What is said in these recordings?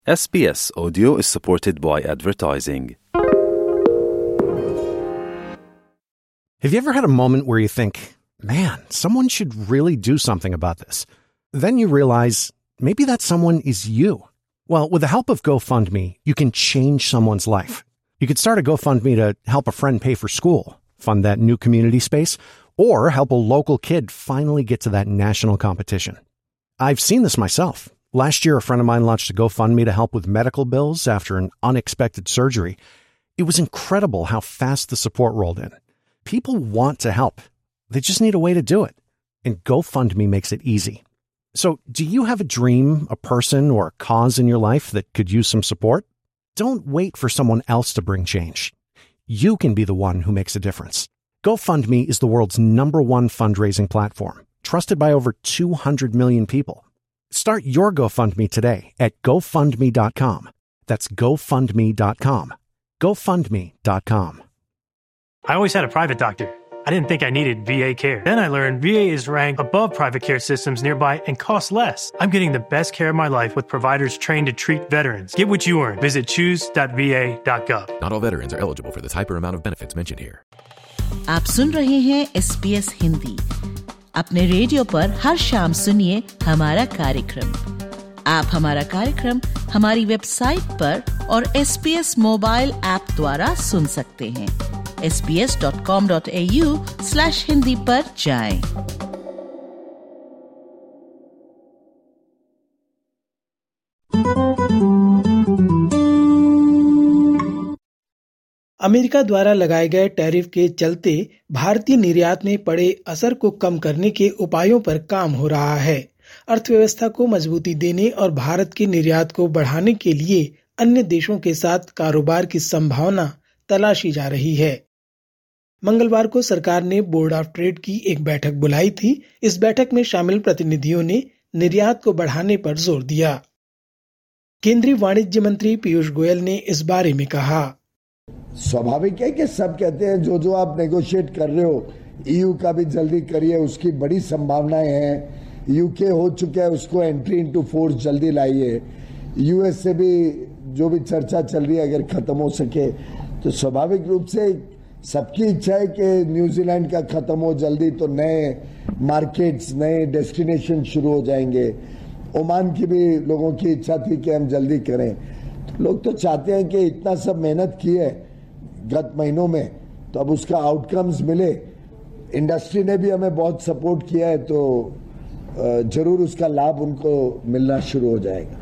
SBS Audio is supported by advertising. Have you ever had a moment where you think, man, someone should really do something about this? Then you realize maybe that someone is you. Well, with the help of GoFundMe, you can change someone's life. You could start a GoFundMe to help a friend pay for school, fund that new community space, or help a local kid finally get to that national competition. I've seen this myself. Last year, a friend of mine launched a GoFundMe to help with medical bills after an unexpected surgery. It was incredible how fast the support rolled in. People want to help. They just need a way to do it. And GoFundMe makes it easy. So, do you have a dream, a person, or a cause in your life that could use some support? Don't wait for someone else to bring change. You can be the one who makes a difference. GoFundMe is the world's #1 fundraising platform, trusted by over 200 million people. Start your GoFundMe today at GoFundMe.com. That's GoFundMe.com. GoFundMe.com. I always had a private doctor. I didn't think I needed VA care. Then I learned VA is ranked above private care systems nearby and costs less. I'm getting the best care of my life with providers trained to treat veterans. Get what you earn. Visit choose.va.gov. Not all veterans are eligible for this hyper amount of benefits mentioned here. आप सुन रहे हैं SBS Hindi. अपने radio पर हर शाम सुनिए हमारा कार्यक्रम। आप हमारा कार्यक्रम हमारी वेबसाइट पर और SBS मोबाइल ऐप द्वारा सुन सकते हैं। sbs.com.au/hindi पर जाएं। अमेरिका द्वारा लगाए गए टैरिफ के चलते भारतीय निर्यात में पड़े असर को कम करने के उपायों पर काम हो रहा है। अर्थव्यवस्था को मजबूती देने और भारत के निर्यात को बढ़ाने के लिए अन्य देशों के साथ कारोबार की संभावना तलाशी जा रही है। मंगलवार को सरकार ने बोर्ड ऑफ ट्रेड की एक बैठक बुलाई थी। इस बैठक में शामिल प्रतिनिधियों ने निर्यात को बढ़ाने पर जोर दिया। केंद्रीय वाणिज्य मंत्री पीयूष गोयल ने इस बारे में कहा, स्वाभाविक है कि सब कहते हैं जो आप नेगोशिएट कर रहे हो ईयू का भी जल्दी करिए, उसकी बड़ी संभावनाएं हैं। यूके हो चुका है, उसको एंट्री इनटू फोर्स जल्दी लाइए। यूएस से भी जो भी चर्चा चल रही है अगर खत्म हो सके तो स्वाभाविक रूप से सबकी इच्छा है कि न्यूजीलैंड का खत्म हो जल्दी तो नए मार्केट्स, नए डेस्टिनेशन शुरू हो जाएंगे। ओमान की भी लोगों की इच्छा थी कि हम जल्दी करें। लोग तो चाहते हैं कि इतना सब मेहनत की है गत महीनों में तो अब उसका आउटकम्स मिले। इंडस्ट्री ने भी हमें बहुत सपोर्ट किया है तो जरूर उसका लाभ उनको मिलना शुरू हो जाएगा।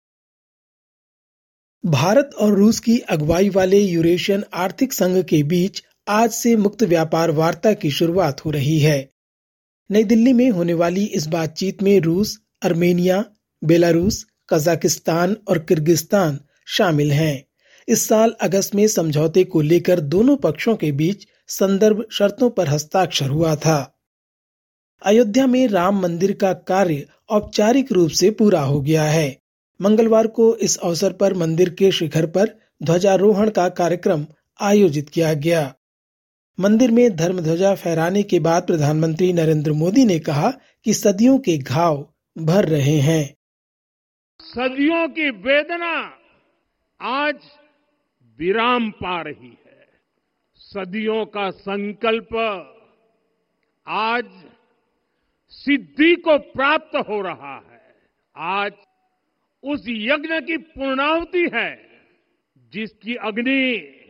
भारत और रूस की अगुवाई वाले यूरेशियन आर्थिक संघ के बीच आज से मुक्त व्यापार वार्ता की शुरुआत हो रही है। नई दिल्ली में होने वाली इस बातचीत में रूस, अर्मेनिया, बेलारूस, कजाकिस्तान और किर्गिस्तान शामिल हैं। इस साल अगस्त में समझौते को लेकर दोनों पक्षों के बीच संदर्भ शर्तों पर हस्ताक्षर हुआ था। अयोध्या में राम मंदिर का कार्य औपचारिक रूप से पूरा हो गया है। मंगलवार को इस अवसर पर मंदिर के शिखर पर ध्वजारोहण का कार्यक्रम आयोजित किया गया। मंदिर में धर्म ध्वजा फहराने के बाद प्रधानमंत्री नरेंद्र मोदी ने कहा कि सदियों के घाव भर रहे हैं। सदियों की वेदना आज विराम पा रही है। सदियों का संकल्प आज सिद्धि को प्राप्त हो रहा है। आज उस यज्ञ की पूर्णाहुति है जिसकी अग्नि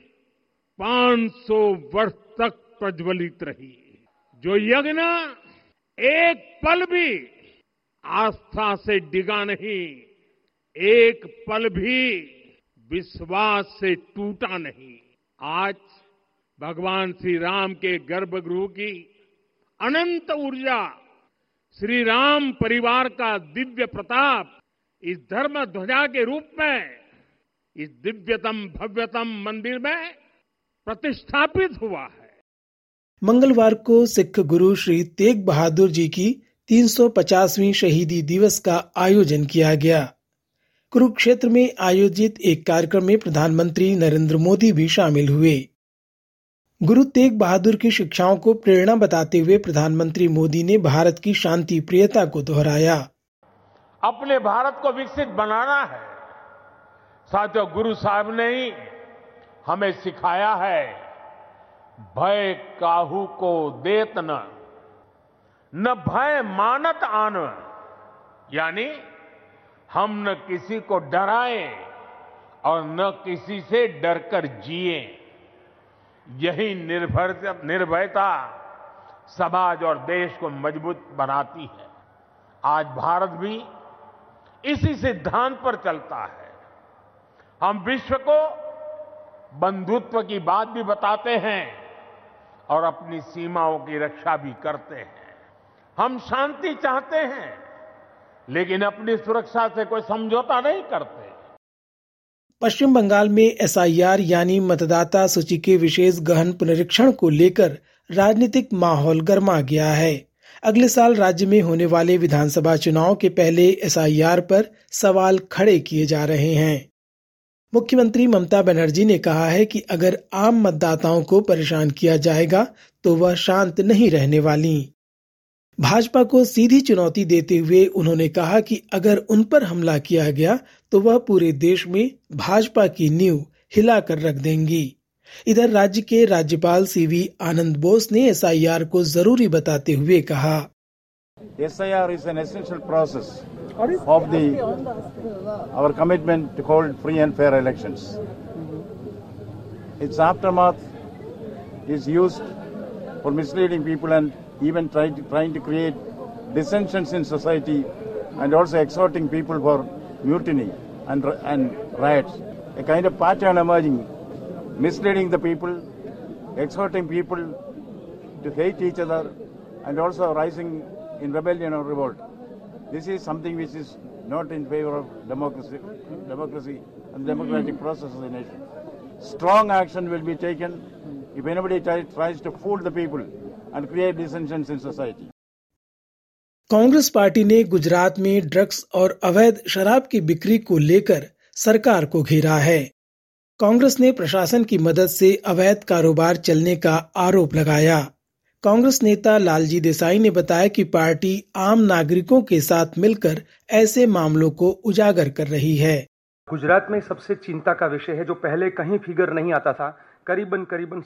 500 वर्ष तक प्रज्वलित रही। जो यज्ञ एक पल भी आस्था से डिगा नहीं, एक पल भी विश्वास से टूटा नहीं। आज भगवान श्री राम के गर्भगृह की अनंत ऊर्जा, श्री राम परिवार का दिव्य प्रताप इस धर्म ध्वजा के रूप में इस दिव्यतम भव्यतम मंदिर में प्रतिष्ठापित हुआ है। मंगलवार को सिख गुरु श्री तेग बहादुर जी की 350वीं शहीदी दिवस का आयोजन किया गया। कुरुक्षेत्र में आयोजित एक कार्यक्रम में प्रधानमंत्री नरेंद्र मोदी भी शामिल हुए। गुरु तेग बहादुर की शिक्षाओं को प्रेरणा बताते हुए प्रधानमंत्री मोदी ने भारत की शांति प्रियता को दोहराया। अपने भारत को विकसित बनाना है साथियों, गुरु साहब ने ही हमें सिखाया है, भय काहू को देत न भय मानत आन, यानी हम न किसी को डराएं और न किसी से डरकर जिए। यही निर्भयता समाज और देश को मजबूत बनाती है। आज भारत भी इसी सिद्धांत पर चलता है। हम विश्व को बंधुत्व की बात भी बताते हैं और अपनी सीमाओं की रक्षा भी करते हैं। हम शांति चाहते हैं, लेकिन अपनी सुरक्षा से कोई समझौता नहीं करते। पश्चिम बंगाल में एसआईआर यानी मतदाता सूची के विशेष गहन पुनरीक्षण को लेकर राजनीतिक माहौल गर्मा गया है। अगले साल राज्य में होने वाले विधानसभा चुनाव के पहले एसआईआर पर सवाल खड़े किए जा रहे हैं। मुख्यमंत्री ममता बनर्जी ने कहा है कि अगर आम मतदाताओं को परेशान किया जाएगा तो वह शांत नहीं रहने वाली। भाजपा को सीधी चुनौती देते हुए उन्होंने कहा कि अगर उन पर हमला किया गया तो वह पूरे देश में भाजपा की नींव हिलाकर रख देंगी। इधर राज्य के राज्यपाल सीवी आनंद बोस ने एसआईआर को जरूरी बताते हुए कहा, SIR is an essential process of our commitment to hold free and fair elections. Its aftermath is used for misleading people and even trying to create dissensions in society, and also exhorting people for mutiny and riots. A kind of pattern emerging, misleading the people, exhorting people to hate each other, and also rising in rebellion or revolt. This is something which is not in favor of democracy and the democratic process of the nation. Strong action will be taken if anybody tries to fool the people and create dissensions in society. Congress party ने गुजरात में drugs और अवैध शराब की बिक्री को लेकर सरकार को घेरा है। कांग्रेस ने प्रशासन की मदद से अवैध कारोबार चलने का आरोप लगाया। कांग्रेस नेता लालजी देसाई ने बताया कि पार्टी आम नागरिकों के साथ मिलकर ऐसे मामलों को उजागर कर रही है। गुजरात में सबसे चिंता का विषय है, जो पहले कहीं फिगर नहीं आता था, करीबन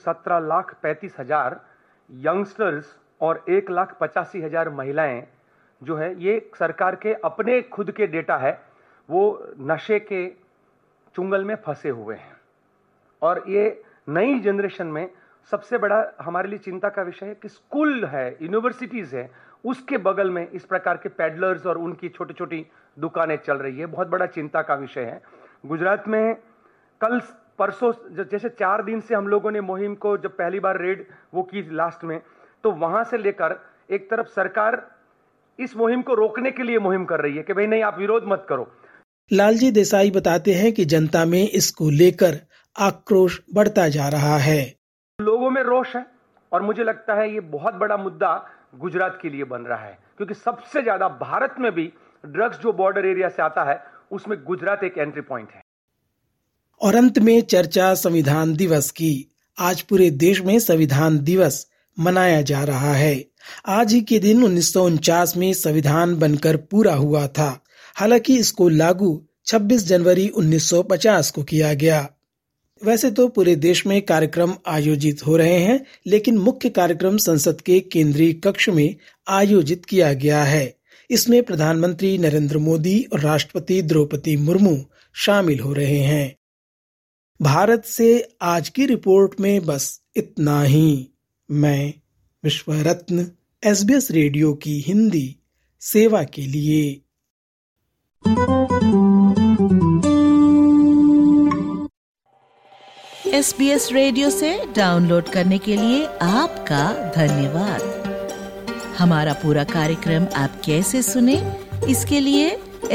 17,35,000 यंगस्टर्स और 1,85,000 महिलाएं जो है, ये सरकार के अपने खुद के डेटा है, वो नशे के चुंगल में फंसे हुए हैं। और ये नई जनरेशन में सबसे बड़ा हमारे लिए चिंता का विषय है कि स्कूल है, यूनिवर्सिटीज है, उसके बगल में इस प्रकार के पैडलर्स और उनकी छोटी छोटी दुकानें चल रही है। बहुत बड़ा चिंता का विषय है। गुजरात में कल परसों जैसे 4 दिन से हम लोगों ने मुहिम को जब पहली बार रेड वो की लास्ट में, तो वहां से लेकर एक तरफ सरकार इस मुहिम को रोकने के लिए मुहिम कर रही है कि भाई नहीं, आप विरोध मत करो। लालजी देसाई बताते हैं कि जनता में इसको लेकर आक्रोश बढ़ता जा रहा है। लोगों में रोष है और मुझे लगता है ये बहुत बड़ा मुद्दा गुजरात के लिए बन रहा है, क्योंकि सबसे ज्यादा भारत में भी ड्रग्स जो बॉर्डर एरिया से आता है उसमें गुजरात एक एंट्री पॉइंट है। और अंत में चर्चा संविधान दिवस की। आज पूरे देश में संविधान दिवस मनाया जा रहा है। आज ही के दिन 1949 में संविधान बनकर पूरा हुआ था। हालांकि इसको लागू 26 जनवरी 1950 को किया गया। वैसे तो पूरे देश में कार्यक्रम आयोजित हो रहे हैं, लेकिन मुख्य कार्यक्रम संसद के केंद्रीय कक्ष में आयोजित किया गया है। इसमें प्रधानमंत्री नरेंद्र मोदी और राष्ट्रपति द्रौपदी मुर्मू शामिल हो रहे हैं। भारत से आज की रिपोर्ट में बस इतना ही। मैं विश्वरत्न, SBS रेडियो की हिंदी सेवा के लिए। SBS रेडियो से डाउनलोड करने के लिए आपका धन्यवाद। हमारा पूरा कार्यक्रम आप कैसे सुने, इसके लिए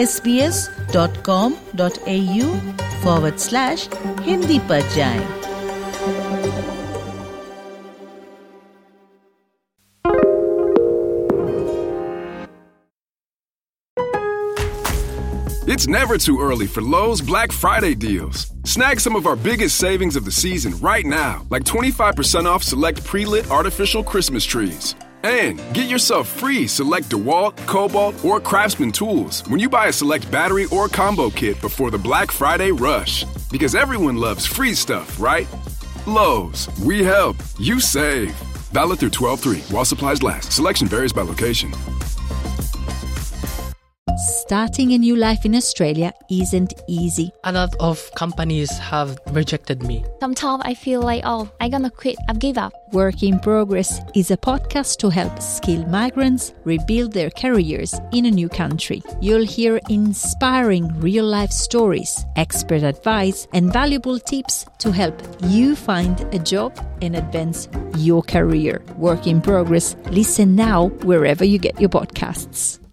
sbs.com.au/hindi पर जाएं। It's never too early for Lowe's Black Friday deals. Snag some of our biggest savings of the season right now, like 25% off select pre-lit artificial Christmas trees. And get yourself free select DeWalt, Cobalt, or Craftsman tools when you buy a select battery or combo kit before the Black Friday rush. Because everyone loves free stuff, right? Lowe's, we help, you save. Valid through 12/3 while supplies last. Selection varies by location. Starting a new life in Australia isn't easy. A lot of companies have rejected me. Sometimes I feel like, I'm gonna quit, I've given up. Work in Progress is a podcast to help skilled migrants rebuild their careers in a new country. You'll hear inspiring real-life stories, expert advice, and valuable tips to help you find a job and advance your career. Work in Progress. Listen now wherever you get your podcasts.